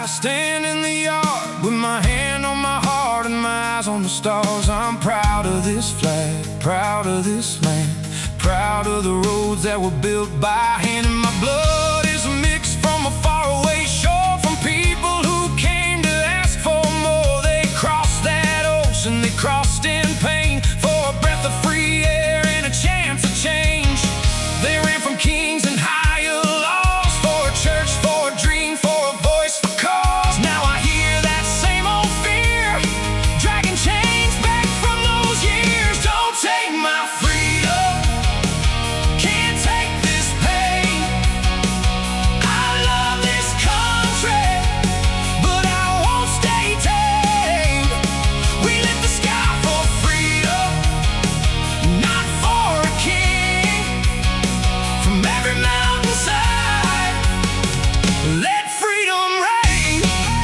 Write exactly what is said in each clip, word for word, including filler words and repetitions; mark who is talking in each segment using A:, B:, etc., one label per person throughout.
A: stand in the yard with my hand on my heart and my eyes on the stars. I'm proud of this flag, proud of this land, proud of the roads that were built by hand. And my blood is mixed from a faraway shore, from people who came to ask for more. They crossed that ocean, they crossed in pain, for a breath of free air and a chance of change. They ran from kings and higher laws, for a church, for a dream, for a voice, for cause. Now I hear that same old fear, dragging chains back from those years. Don't take my freedom, can't take this pain. I love this country, but I won't stay tamed. We lit the sky for freedom, not for a king. From every mountainside, let freedom reign.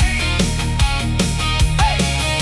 A: Hey.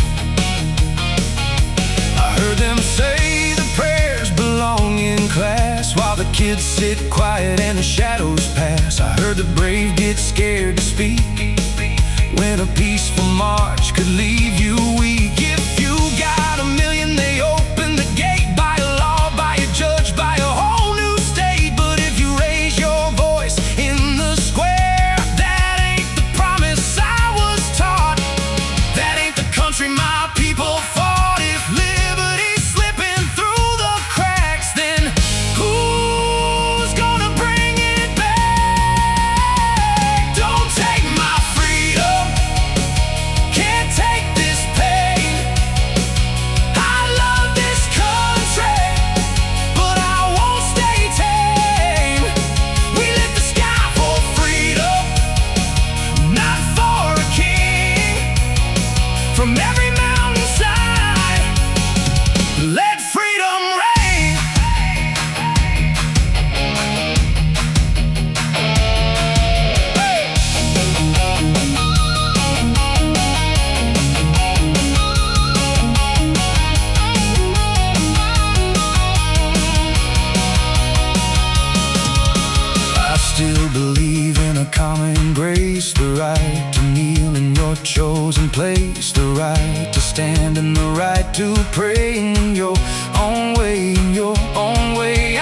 A: I heard them say the prayers belong in class, while the kids sit quiet and the shadows pass. I heard the brave get scared to speak, when a peaceful march could leave you weak. If you got a million, they open the gate, by a law, by a judge, by a whole new state. But if you raise your voice in the square, that ain't the promise I was taught. That ain't the country my people fought. If liberty's slipping through the cracks, then who's gonna bring it back? Don't take my freedom, can't take this pain. I love this country, but I won't stay tame. We lit the sky for freedom, not for a king. From every mountainside, let freedom reign. I still believe in a common grace, the right to kneel in your chosen place, the right to stand and the right to pray in your own way, in your own way.